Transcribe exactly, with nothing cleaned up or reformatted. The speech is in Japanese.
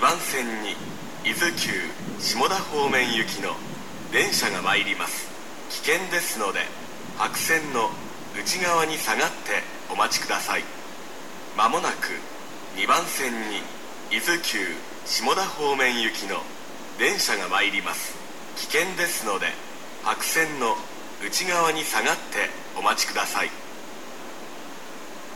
ばん線に伊豆急下田方面行きの電車が参ります。危険ですので白線の内側に下がってお待ちください。まもなくにばん線に伊豆急下田方面行きの電車が参ります。危険ですので白線の内側に下がってお待ちください。